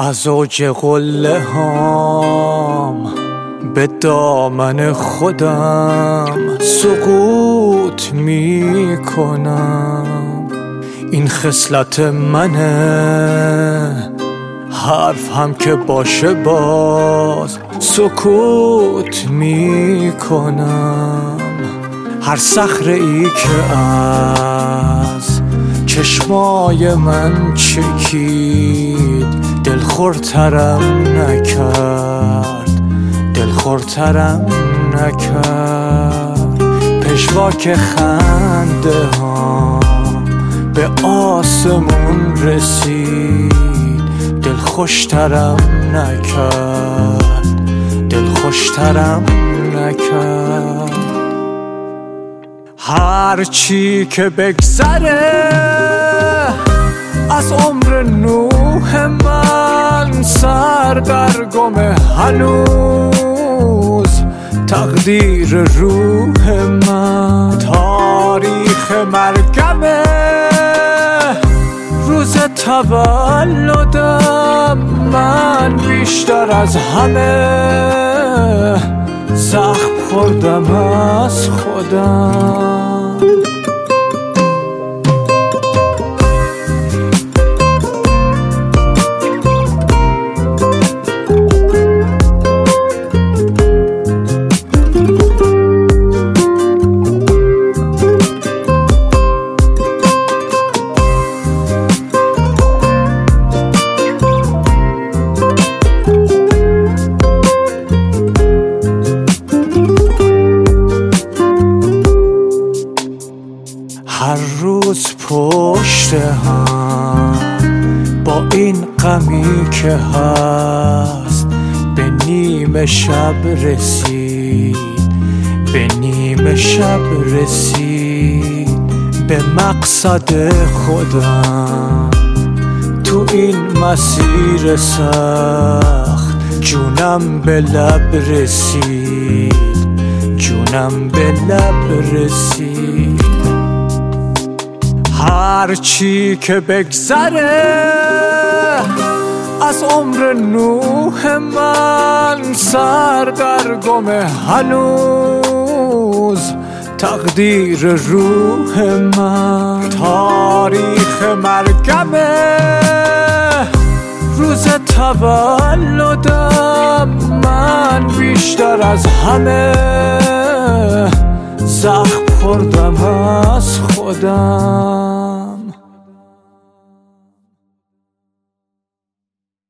از اوج قله هام به دامن خودم سقوط می کنم. این خصلت منه، حرف هم که باشه باز سکوت می کنم. هر صخره ای که از چشمای من چکید دلخورترم نکرد، دلخورترم نکرد. پژواک خنده ها به آسمون رسید، دلخوشترم نکرد، دلخوشترم نکرد. هر چی که بگذره از عمر نوح من سردرگم هنوز تقدیر روح من. تاریخ مرگمه روز تولدم، من بیشتر از همه زخم خوردم از خودم. هر روز پشت هم با این غمی که هست به نیمه شب رسید، به نیمه شب رسید. به مقصد خودم تو این مسیر سخت جونم به لب رسید، جونم به لب رسید. هر چی که بگذره از عمر نوح من سردرگم هنوز تقدیر روح من. تاریخ مرگمه روز تولدم، من بیشتر از همه زخم خوردم از خودم.